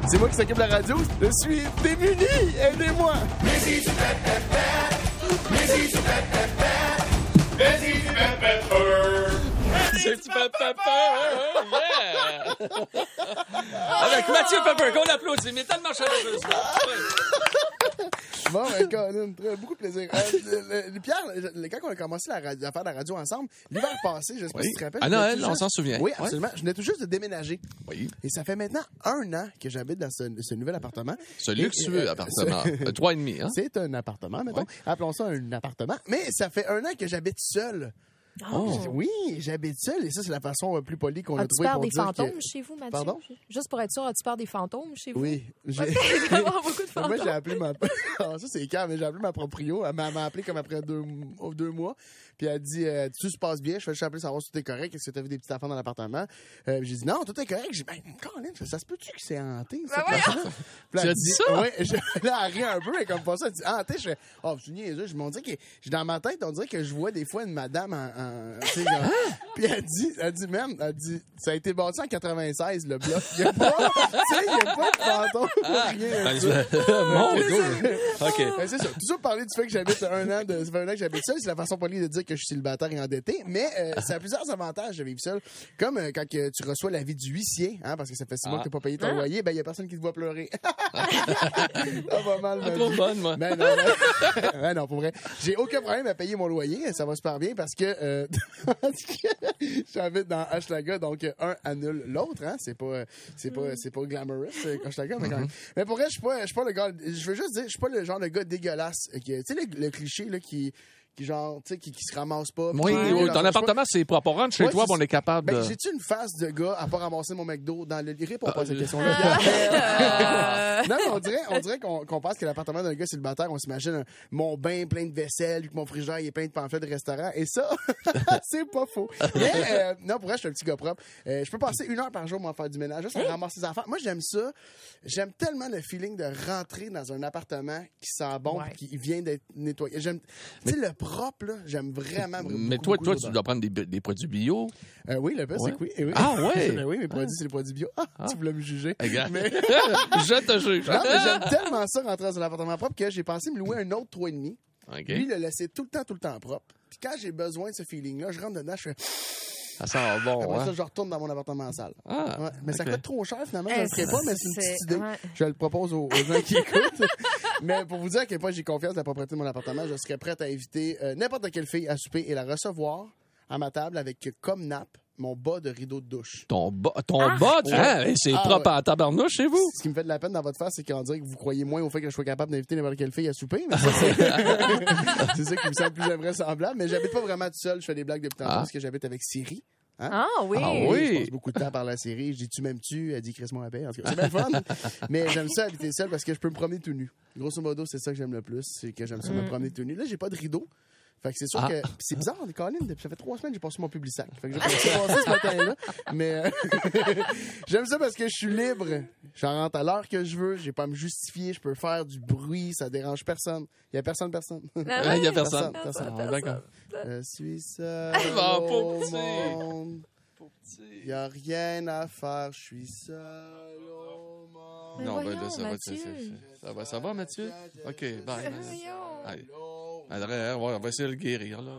C'est moi qui s'occupe de la radio. Je suis démuni. Aidez-moi. Avec Mathieu Pepper, qu'on applaudit, mais tellement chaleureusement. Bon, Colin, beaucoup de plaisir. Pierre, quand on a commencé à faire de la radio ensemble, l'hiver passé, je sais pas si tu te rappelles. À Noël, on s'en souvient. Oui, absolument. Je venais tout juste de déménager. Oui. Et ça fait maintenant 1 an que j'habite dans ce nouvel appartement. Ce luxueux appartement. 3,5, hein? C'est un appartement, mettons. Ouais. Appelons ça un appartement. Mais ça fait 1 an que j'habite seul. Oh. Oui, j'habite seul et ça, c'est la façon plus polie qu'on a trouvé pour dire dire des fantômes chez vous, Mathieu? Pardon? Juste pour être sûr, as-tu peur des fantômes chez vous? Oui. J'ai vraiment beaucoup de fantômes. Moi, j'ai appelé ma... ça, c'est calme, mais j'ai appelé ma proprio. Elle m'a appelé comme après 2 mois. Puis elle dit, tout se passe bien. Je fais juste appeler savoir si tout est correct. Est-ce que tu as vu des petits enfants dans l'appartement? J'ai dit, non, tout est correct. J'ai dit, Colin, ça se peut-tu que c'est hanté? Tu as dit ça? Oui. Là, elle rit un peu, mais comme pas ça. Elle dit, hanté. Je fais, oh, je suis niaiseux. Je m'en dis que, dans ma tête, on dirait que je vois des fois une madame puis elle dit, même, ça a été bâti en 96, le bloc. Il n'y a pas de fantôme, rien. Mon Dieu. OK. C'est ça. Tout ça pour parler du fait que j'habite ça fait 1 an que j'habite seul. C'est la façon polie de dire que je suis célibataire et endetté. Mais ça a plusieurs avantages de vivre seul. Comme quand tu reçois l'avis du huissier, hein, parce que ça fait 6 mois que tu n'as pas payé ton loyer, ben il n'y a personne qui te voit pleurer. Ça va mal, ma trop vie. bonne, moi. Ben non, pour vrai. J'ai aucun problème à payer mon loyer. Ça va super bien parce que j'habite dans Hochelaga, donc un annule l'autre, hein. C'est pas glamorous, Hochelaga, mais quand même. Mais pour vrai, je suis pas le gars, je veux juste dire, je suis pas le genre de gars dégueulasse, tu sais, le cliché, là, qui genre, tu sais, qui se ramasse pas. Oui, ton appartement, c'est propre. On rentre chez toi, on est capable de... J'ai-tu une face de gars à pas ramasser mon McDo dans le... Réponds pas à cette question-là. Non, mais on dirait qu'on pense que l'appartement d'un gars célibataire, on s'imagine mon bain plein de vaisselle, puis que mon frigidaire est plein de pamphlets de restaurant. Et ça, c'est pas faux. Mais, non, pour vrai, je suis un petit gars propre. Je peux passer 1 heure par jour pour faire du ménage, juste à ramasser les affaires. Moi, j'aime ça. J'aime tellement le feeling de rentrer dans un appartement qui sent bon, puis qui vient d'être nettoyé. Tu sais, le propre, là, j'aime vraiment. Mais toi, tu dois prendre des produits bio. Oui, le best, c'est que oui. Oui. Ah, ouais. Oui, mes produits, c'est les produits bio. Tu voulais me juger. Mais... Je te juge. Non, mais j'aime tellement ça rentrer dans un appartement propre que j'ai pensé me louer un autre 3,5. Okay. Lui, le laisser tout le temps propre. Puis quand j'ai besoin de ce feeling-là, je rentre dedans, je fais... Ça sent bon, après ça, je retourne dans mon appartement sale. Ouais. Mais ça coûte trop cher, finalement. Je ne le ferai pas, mais c'est une petite idée. Ouais. Je le propose aux gens qui écoutent. Mais pour vous dire à quel point j'ai confiance dans la propriété de mon appartement, je serais prête à inviter n'importe quelle fille à souper et la recevoir à ma table avec comme nappe mon bas de rideau de douche. Ton bas, c'est propre à tabarnouche chez vous. Ce qui me fait de la peine dans votre face, c'est qu'on dirait que vous croyez moins au fait que je sois capable d'inviter n'importe quelle fille à souper. Mais ça, c'est ça qui me semble plus invraisemblable. Mais j'habite pas vraiment tout seul. Je fais des blagues depuis tantôt parce que j'habite avec Siri. Hein? Ah oui! Je passe beaucoup de temps par la série. Je dis, tu m'aimes-tu? Elle dit, crisse-moi la paix. En tout cas, c'est bien fun. Mais j'aime ça habiter seul parce que je peux me promener tout nu. Grosso modo, c'est ça que j'aime le plus. C'est que j'aime ça me promener tout nu. Là, j'ai pas de rideau. Fait que c'est sûr que... c'est bizarre, Colin, ça fait 3 semaines que j'ai passé mon Publisac. Fait que j'ai passé ce matin-là. Mais j'aime ça parce que je suis libre. J'en rentre à l'heure que je veux. J'ai pas à me justifier. Je peux faire du bruit. Ça dérange personne. Il y a personne. Il y a personne. D'accord. Je suis seul Pauvre au petit. monde. Il y a rien à faire. Je suis seul au monde. Non, voyons, là, ça va, Mathieu? OK, bye. Allez. On va essayer de le guérir, là.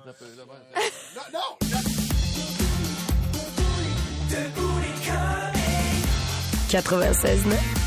Non! 96.9